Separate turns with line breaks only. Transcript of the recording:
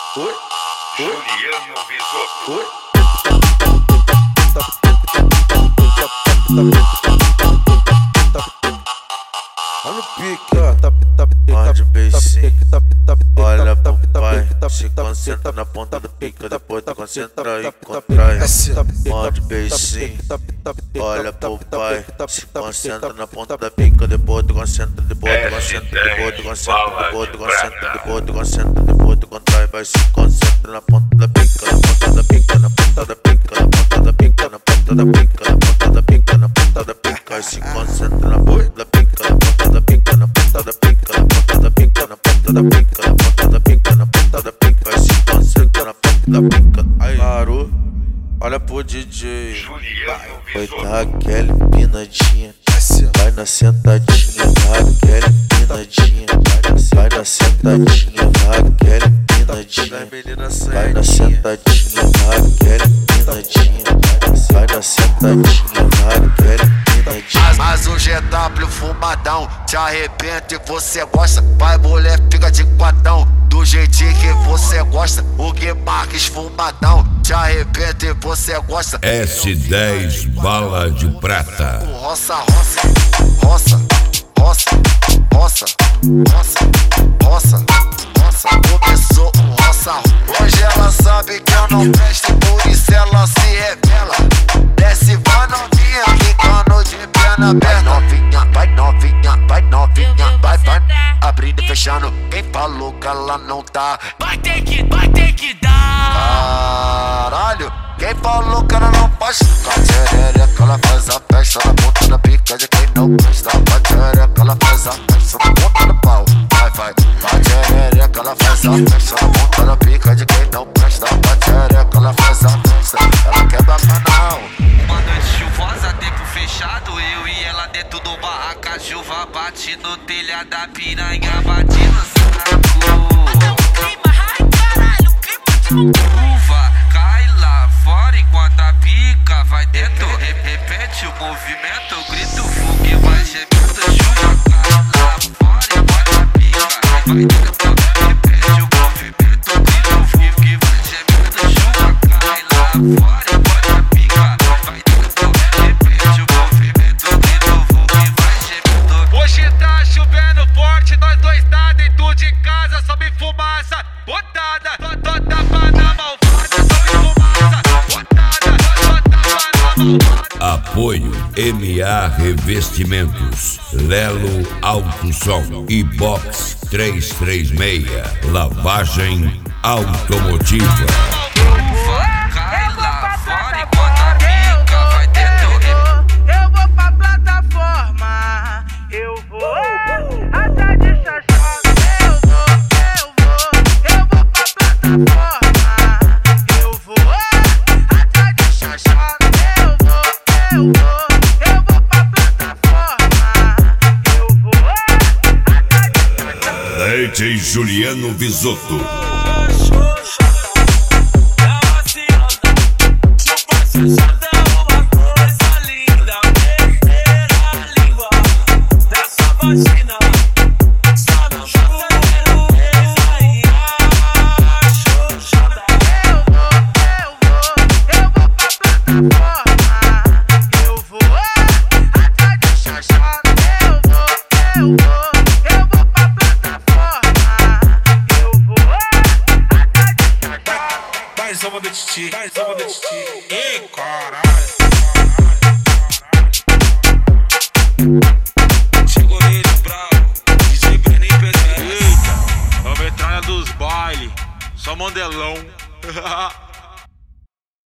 Juliano Visotto.
Olha o pique, onde o beicinho, olha pro pai, se concentra na ponta do pique, depois tu concentra e contrai. Onde o beicinho, olha pro pai, se concentra na ponta da pica, depois tu concentra, depois tu concentra, depois tu concentra, depois tu concentra, depois tu concentra, depois tu contrai, vai se concentra na ponta da pica, na ponta da pica, na ponta da pica, na ponta da pica, na ponta da pica, na ponta da pica, na ponta da pica, se concentra na ponta da pica, na ponta da pica, na ponta da pica, na ponta da pica, na ponta da pica, na ponta da pica, na ponta da pica, vai se concentra na ponta da pica. Aí parou, olha pro DJ, vai dar aquela empinadinha, vai na sentadinha, vai aquela empinadinha, vai na sentadinha, vai aquela empinadinha, vai na sentadinha, vai aquela empinadinha, vai na sentadinha, vai aquela empinadinha.
Mas o GW fumadão, te arrebenta e você gosta. Vai mulher, fica de quadrão, do jeitinho que você gosta. O Gui Marques fumadão, te arrebenta e você gosta.
S10 bala de prata.
Roça, roça, roça, roça, roça, roça, roça, roça. Começou o roça. Hoje ela sabe que eu não presto, por isso ela se revela. Desce, vai novinha, quicando de perna aberta. Vai novinha, vai novinha, vai, vai. Abrindo e fechando, quem falou que ela não tá? Vai ter que dar. Caralho, quem falou que ela não faz? Caterereca, ela faz a festa na ponta da pica de quem não presta. Caterereca, ela faz a festa na ponta do pau. Vai, vai. Caterereca, ela faz a festa na ponta da pica de quem não presta. Caterereca, ela faz a festa, ela quebra canal.
Uma noite chuvosa, tempo fechado, eu e ela dentro do barraca. Chuva bate no telhado da piranha, bate no saco. Uva cai lá fora enquanto a pica vai dentro. Repete o movimento, eu grito fogo e vai gemendo. Chuva cai lá fora enquanto a pica vai dentro. Repete o movimento, eu grito fogo e vai gemendo. Chuva cai lá fora enquanto a pica vai dentro. Repete o movimento, eu grito fogo e vai gemendo. Hoje tá chovendo forte, nós dois tá dentro de casa, sobe fumaça botada, toda na malvada, sobe fumaça botada, toda na malvada.
Apoio MA Revestimentos, Lelo Alto Som e Box 336, lavagem automotiva.
Cai lá fora enquanto a pica vai dentro.
Eu vou pra plataforma, eu vou atrás de chachota. Eu vou pra plataforma, eu vou atrás de chachota. Eu vou pra plataforma, eu vou atrás de chachota.
DJ Juliano Visotto.
Ei, caralho.
Chegou ele bravo, DJ Breninho PC.
Eita, é a metralha dos baile, só mandelão.